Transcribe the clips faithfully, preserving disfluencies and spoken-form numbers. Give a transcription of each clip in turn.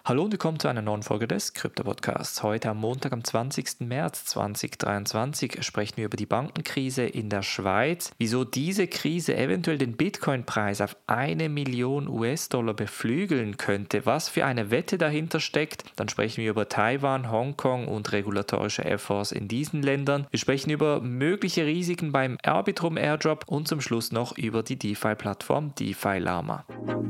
Hallo und willkommen zu einer neuen Folge des Krypto-Podcasts. Heute am Montag, am zwanzigsten März zweitausenddreiundzwanzig, sprechen wir über die Bankenkrise in der Schweiz, wieso diese Krise eventuell den Bitcoin-Preis auf eine Million U S-Dollar beflügeln könnte, was für eine Wette dahinter steckt. Dann sprechen wir über Taiwan, Hongkong und regulatorische Efforts in diesen Ländern. Wir sprechen über mögliche Risiken beim Arbitrum Airdrop und zum Schluss noch über die DeFi-Plattform DeFi Lama.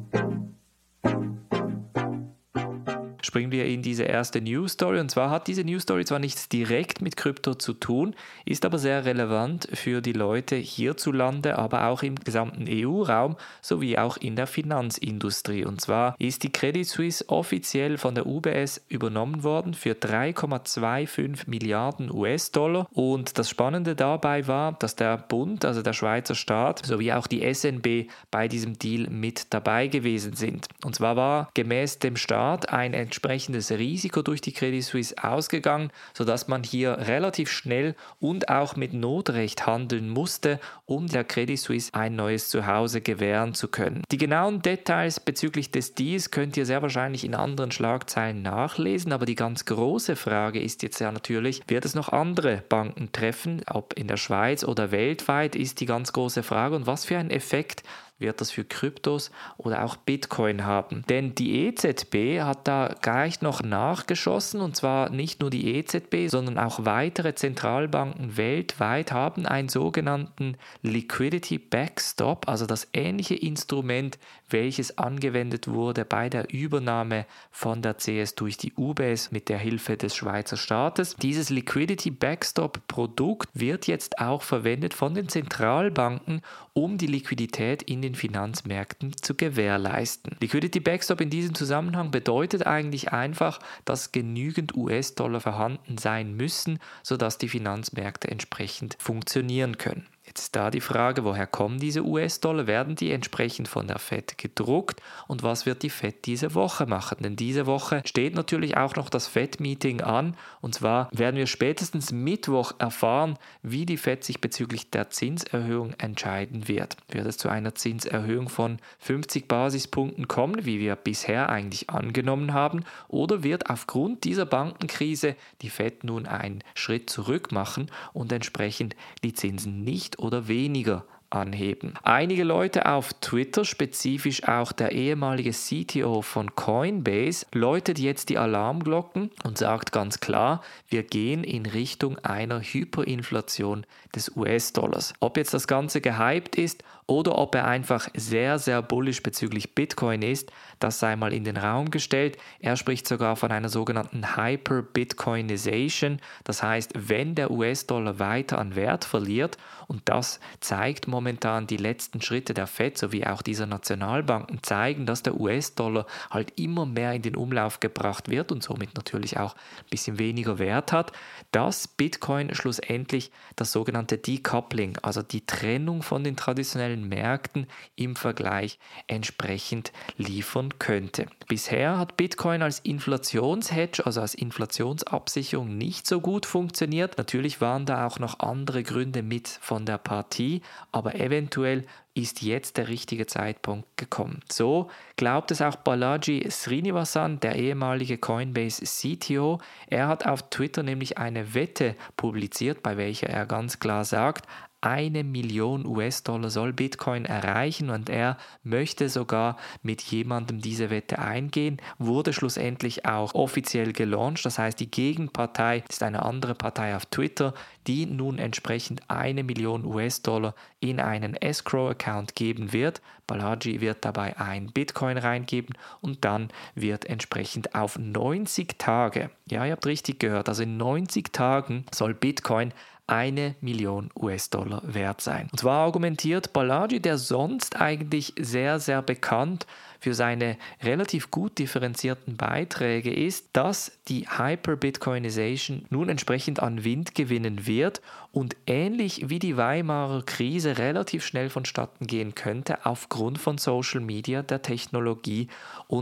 Springen wir in diese erste News Story, und zwar hat diese News Story zwar nichts direkt mit Krypto zu tun, ist aber sehr relevant für die Leute hierzulande, aber auch im gesamten E U-Raum sowie auch in der Finanzindustrie. Und zwar ist die Credit Suisse offiziell von der U B S übernommen worden für drei Komma fünfundzwanzig Milliarden U S-Dollar, und das Spannende dabei war, dass der Bund, also der Schweizer Staat, sowie auch die S N B bei diesem Deal mit dabei gewesen sind. Und zwar war gemäß dem Staat ein entsprechendes Risiko durch die Credit Suisse ausgegangen, sodass man hier relativ schnell und auch mit Notrecht handeln musste, um der Credit Suisse ein neues Zuhause gewähren zu können. Die genauen Details bezüglich des Deals könnt ihr sehr wahrscheinlich in anderen Schlagzeilen nachlesen, aber die ganz große Frage ist jetzt ja natürlich, wird es noch andere Banken treffen, ob in der Schweiz oder weltweit, ist die ganz große Frage, und was für einen Effekt wird das für Kryptos oder auch Bitcoin haben. Denn die E Z B hat da gleich noch nachgeschossen, und zwar nicht nur die E Z B, sondern auch weitere Zentralbanken weltweit haben einen sogenannten Liquidity Backstop, also das ähnliche Instrument, welches angewendet wurde bei der Übernahme von der C S durch die U B S mit der Hilfe des Schweizer Staates. Dieses Liquidity Backstop Produkt wird jetzt auch verwendet von den Zentralbanken, um die Liquidität in den Finanzmärkten zu gewährleisten. Liquidity Backstop in diesem Zusammenhang bedeutet eigentlich einfach, dass genügend U S-Dollar vorhanden sein müssen, sodass die Finanzmärkte entsprechend funktionieren können. Jetzt ist da die Frage, woher kommen diese U S-Dollar? Werden die entsprechend von der Fed gedruckt? Und was wird die Fed diese Woche machen? Denn diese Woche steht natürlich auch noch das Fed-Meeting an. Und zwar werden wir spätestens Mittwoch erfahren, wie die Fed sich bezüglich der Zinserhöhung entscheiden wird. Wird es zu einer Zinserhöhung von fünfzig Basispunkten kommen, wie wir bisher eigentlich angenommen haben? Oder wird aufgrund dieser Bankenkrise die Fed nun einen Schritt zurück machen und entsprechend die Zinsen nicht oder weniger anheben? Einige Leute auf Twitter, spezifisch auch der ehemalige C T O von Coinbase, läutet jetzt die Alarmglocken und sagt ganz klar, wir gehen in Richtung einer Hyperinflation des U S-Dollars. Ob jetzt das Ganze gehypt ist oder ob er einfach sehr, sehr bullish bezüglich Bitcoin ist, das sei mal in den Raum gestellt. Er spricht sogar von einer sogenannten Hyper-Bitcoinization. Das heißt, wenn der U S-Dollar weiter an Wert verliert, und das zeigt momentan die letzten Schritte der Fed sowie auch dieser Nationalbanken, zeigen, dass der U S-Dollar halt immer mehr in den Umlauf gebracht wird und somit natürlich auch ein bisschen weniger Wert hat, dass Bitcoin schlussendlich das sogenannte Decoupling, also die Trennung von den traditionellen Märkten im Vergleich entsprechend liefern könnte. Bisher hat Bitcoin als Inflationshedge, also als Inflationsabsicherung, nicht so gut funktioniert. Natürlich waren da auch noch andere Gründe mit von der Partie, aber eventuell ist jetzt der richtige Zeitpunkt gekommen. So glaubt es auch Balaji Srinivasan, der ehemalige Coinbase C T O. Er hat auf Twitter nämlich eine Wette publiziert, bei welcher er ganz klar sagt, eine Million U S-Dollar soll Bitcoin erreichen, und er möchte sogar mit jemandem diese Wette eingehen, wurde schlussendlich auch offiziell gelauncht. Das heißt, die Gegenpartei ist eine andere Partei auf Twitter, die nun entsprechend eine Million U S-Dollar in einen Escrow-Account geben wird. Balaji wird dabei ein Bitcoin reingeben und dann wird entsprechend auf neunzig Tage, ja, ihr habt richtig gehört, also in neunzig Tagen soll Bitcoin eine Million U S-Dollar wert sein. Und zwar argumentiert Balaji, der sonst eigentlich sehr, sehr bekannt für seine relativ gut differenzierten Beiträge ist, dass die Hyper-Bitcoinization nun entsprechend an Wind gewinnen wird und ähnlich wie die Weimarer Krise relativ schnell vonstatten gehen könnte aufgrund von Social Media, der Technologie und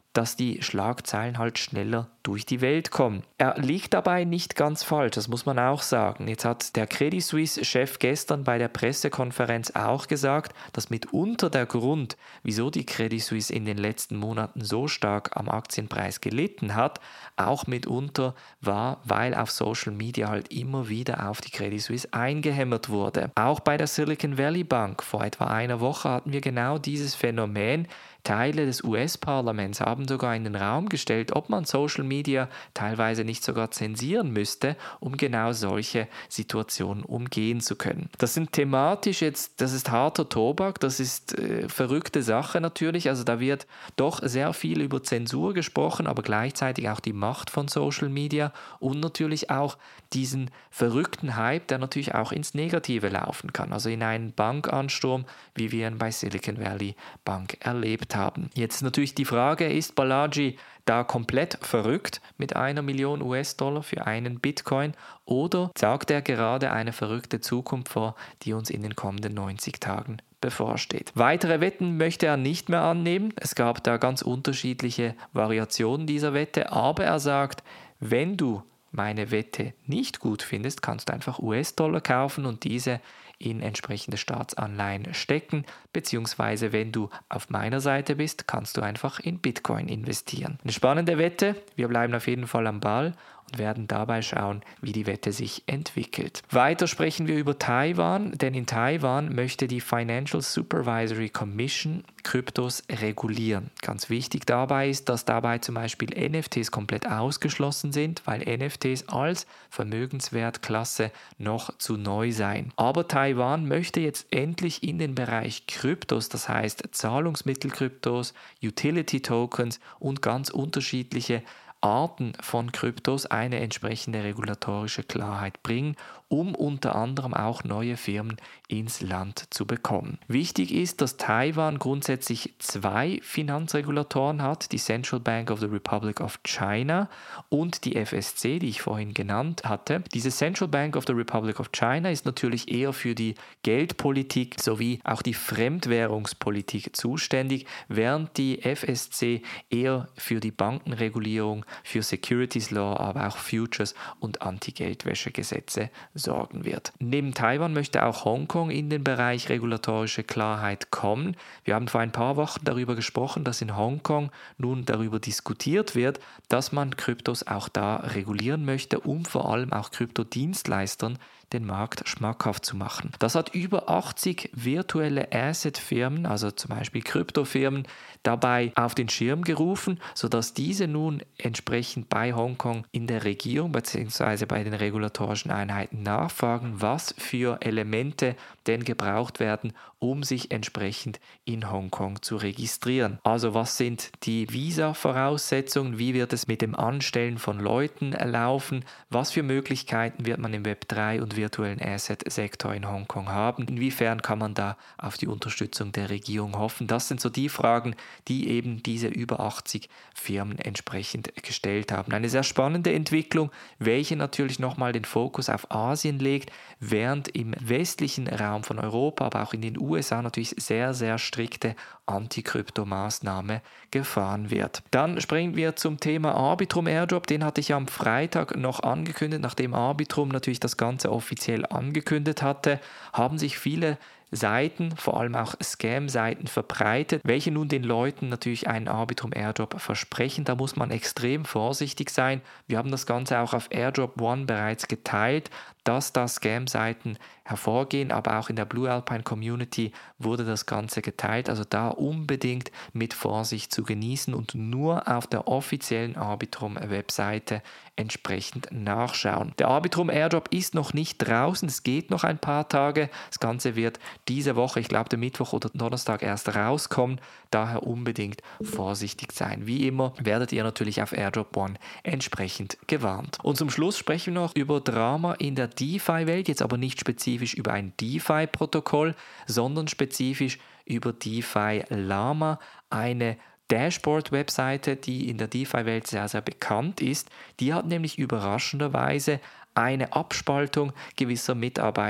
dass die Schlagzeilen halt schneller durch die Welt kommen. Er liegt dabei nicht ganz falsch, das muss man auch sagen. Jetzt hat der Credit Suisse-Chef gestern bei der Pressekonferenz auch gesagt, dass mitunter der Grund, wieso die Credit Suisse in den letzten Monaten so stark am Aktienpreis gelitten hat, auch mitunter war, weil auf Social Media halt immer wieder auf die Credit Suisse eingehämmert wurde. Auch bei der Silicon Valley Bank vor etwa einer Woche hatten wir genau dieses Phänomen. Teile des U S-Parlaments haben sogar in den Raum gestellt, ob man Social Media teilweise nicht sogar zensieren müsste, um genau solche Situationen umgehen zu können. Das sind thematisch jetzt, das ist harter Tobak, das ist äh, verrückte Sache natürlich, also da wird doch sehr viel über Zensur gesprochen, aber gleichzeitig auch die Macht von Social Media und natürlich auch diesen verrückten Hype, der natürlich auch ins Negative laufen kann, also in einen Bankansturm, wie wir ihn bei Silicon Valley Bank erlebt haben. Jetzt natürlich die Frage, ist Balaji da komplett verrückt mit einer Million U S-Dollar für einen Bitcoin oder sagt er gerade eine verrückte Zukunft vor, die uns in den kommenden neunzig Tagen bevorsteht? Weitere Wetten möchte er nicht mehr annehmen. Es gab da ganz unterschiedliche Variationen dieser Wette, aber er sagt, wenn du meine Wette nicht gut findest, kannst du einfach U S-Dollar kaufen und diese in entsprechende Staatsanleihen stecken, beziehungsweise wenn du auf meiner Seite bist, kannst du einfach in Bitcoin investieren. Eine spannende Wette, wir bleiben auf jeden Fall am Ball und werden dabei schauen, wie die Wette sich entwickelt. Weiter sprechen wir über Taiwan, denn in Taiwan möchte die Financial Supervisory Commission Kryptos regulieren. Ganz wichtig dabei ist, dass dabei zum Beispiel N F Ts komplett ausgeschlossen sind, weil N F Ts als Vermögenswertklasse noch zu neu seien. Aber Taiwan möchte jetzt endlich in den Bereich Kryptos, das heißt Zahlungsmittelkryptos, Utility Tokens und ganz unterschiedliche Arten von Kryptos eine entsprechende regulatorische Klarheit bringen, um unter anderem auch neue Firmen ins Land zu bekommen. Wichtig ist, dass Taiwan grundsätzlich zwei Finanzregulatoren hat, die Central Bank of the Republic of China und die F S C, die ich vorhin genannt hatte. Diese Central Bank of the Republic of China ist natürlich eher für die Geldpolitik sowie auch die Fremdwährungspolitik zuständig, während die F S C eher für die Bankenregulierung, für Securities Law, aber auch Futures und Anti-Geldwäsche-Gesetze sorgen wird. Neben Taiwan möchte auch Hongkong in den Bereich regulatorische Klarheit kommen. Wir haben vor ein paar Wochen darüber gesprochen, dass in Hongkong nun darüber diskutiert wird, dass man Kryptos auch da regulieren möchte, um vor allem auch Kryptodienstleistern den Markt schmackhaft zu machen. Das hat über achtzig virtuelle Asset-Firmen, also zum Beispiel Kryptofirmen, dabei auf den Schirm gerufen, sodass diese nun entsprechend bei Hongkong in der Regierung bzw. bei den regulatorischen Einheiten nachfragen, was für Elemente denn gebraucht werden, um sich entsprechend in Hongkong zu registrieren. Also was sind die Visa-Voraussetzungen, wie wird es mit dem Anstellen von Leuten laufen, was für Möglichkeiten wird man im Web drei und virtuellen Asset-Sektor in Hongkong haben, inwiefern kann man da auf die Unterstützung der Regierung hoffen. Das sind so die Fragen, die eben diese über achtzig Firmen entsprechend gestellt haben. Eine sehr spannende Entwicklung, welche natürlich nochmal den Fokus auf Asien legt, während im westlichen Raum von Europa, aber auch in den U S A natürlich sehr, sehr strikte Anti-Krypto-Maßnahme gefahren wird. Dann springen wir zum Thema Arbitrum Airdrop. Den hatte ich am Freitag noch angekündigt, nachdem Arbitrum natürlich das Ganze offiziell angekündigt hatte, haben sich viele Seiten, vor allem auch Scam-Seiten verbreitet, welche nun den Leuten natürlich einen Arbitrum Airdrop versprechen. Da muss man extrem vorsichtig sein. Wir haben das Ganze auch auf Airdrop One bereits geteilt, dass da Scam-Seiten hervorgehen, aber auch in der Blue Alpine Community wurde das Ganze geteilt. Also da unbedingt mit Vorsicht zu genießen und nur auf der offiziellen Arbitrum-Webseite entsprechend nachschauen. Der Arbitrum Airdrop ist noch nicht draußen, es geht noch ein paar Tage. Das Ganze wird diese Woche, ich glaube der Mittwoch oder Donnerstag erst rauskommen, daher unbedingt vorsichtig sein. Wie immer werdet ihr natürlich auf Airdrop One entsprechend gewarnt. Und zum Schluss sprechen wir noch über Drama in der DeFi-Welt, jetzt aber nicht spezifisch über ein DeFi-Protokoll, sondern spezifisch über DeFi Llama, eine Dashboard-Webseite, die in der DeFi-Welt sehr, sehr bekannt ist. Die hat nämlich überraschenderweise eine Abspaltung gewisser Mitarbeiter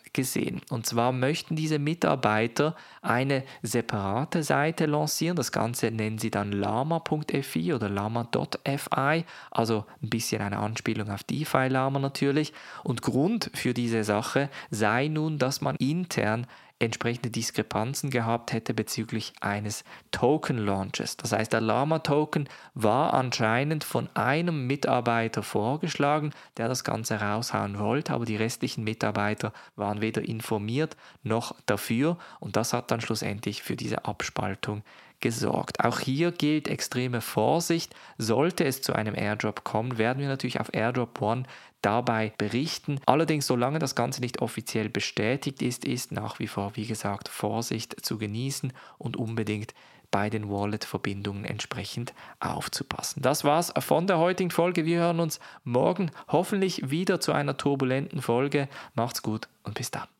gesehen. Und zwar möchten diese Mitarbeiter eine separate Seite lancieren. Das Ganze nennen sie dann Llama Punkt F I oder Llama Punkt F I, also ein bisschen eine Anspielung auf DeFi Llama natürlich. Und Grund für diese Sache sei nun, dass man intern entsprechende Diskrepanzen gehabt hätte bezüglich eines Token-Launches. Das heißt, der Llama-Token war anscheinend von einem Mitarbeiter vorgeschlagen, der das Ganze raushauen wollte, aber die restlichen Mitarbeiter waren weder informiert noch dafür und das hat dann schlussendlich für diese Abspaltung gesorgt. Auch hier gilt extreme Vorsicht. Sollte es zu einem Airdrop kommen, werden wir natürlich auf Airdrop One dabei berichten. Allerdings, solange das Ganze nicht offiziell bestätigt ist, ist nach wie vor, wie gesagt, Vorsicht zu genießen und unbedingt bei den Wallet-Verbindungen entsprechend aufzupassen. Das war's von der heutigen Folge. Wir hören uns morgen hoffentlich wieder zu einer turbulenten Folge. Macht's gut und bis dann.